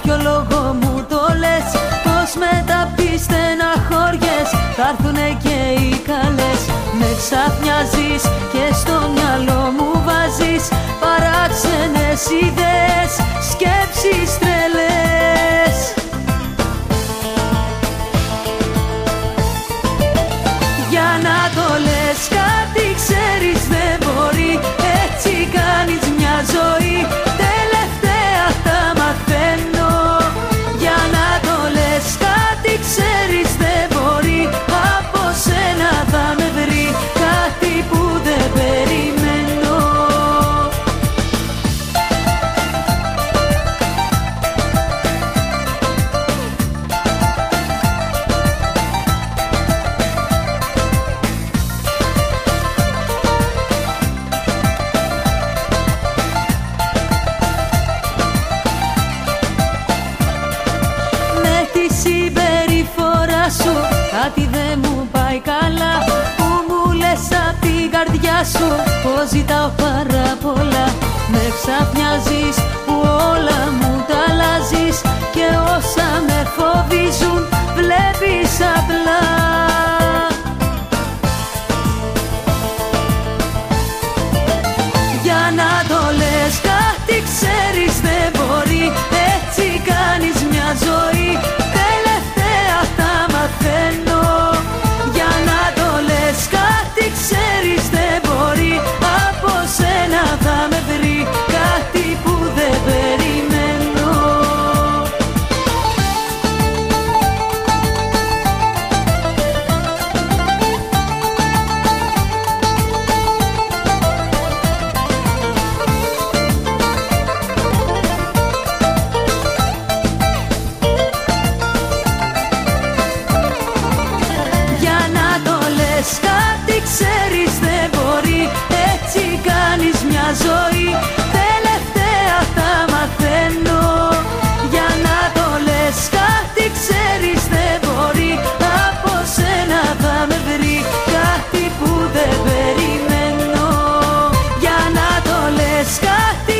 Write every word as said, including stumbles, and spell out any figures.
ποιο λόγο μου το λες? Πως μετά απ' τις στεναχώριες θα έρθουνε και οι καλές? Με ξαφνιάζεις και στο μυαλό μου βάζεις παράξενες ιδέες, σκέψεις τρελές. Για να το λες κάτι ξέρεις δεν μπορεί, έτσι κάνεις μια ζωή, τελευταία τα μαθαίνω. Για να το λες κάτι ξέρεις δεν μπορεί, από σένα θα με βρει κάτι που δεν περιμένω. Κάτι δεν μου πάει καλά, που μου λες απ' την καρδιά σου πως ζητάω πάρα πολλά. Με ξαφνιάζεις που όλα μου τα αλλάζεις και όσα με φοβίζουν βλέπεις απλά. Για να το λες κάτι ξέρεις δεν μπορεί, έτσι κάνεις μια ζωή, τελευταία τα μαθαίνω. Για να το λες κάτι ξέρεις δεν μπορεί, από σένα θα με βρει κάτι που δεν περιμένω. Κάτι ξέρεις δεν μπορεί, έτσι κάνεις μια ζωή, τελευταία τα μαθαίνω. Για να το λες κάτι ξέρεις δεν μπορεί, από σένα θα με βρει κάτι που δεν περιμένω. Για να το λες κάτι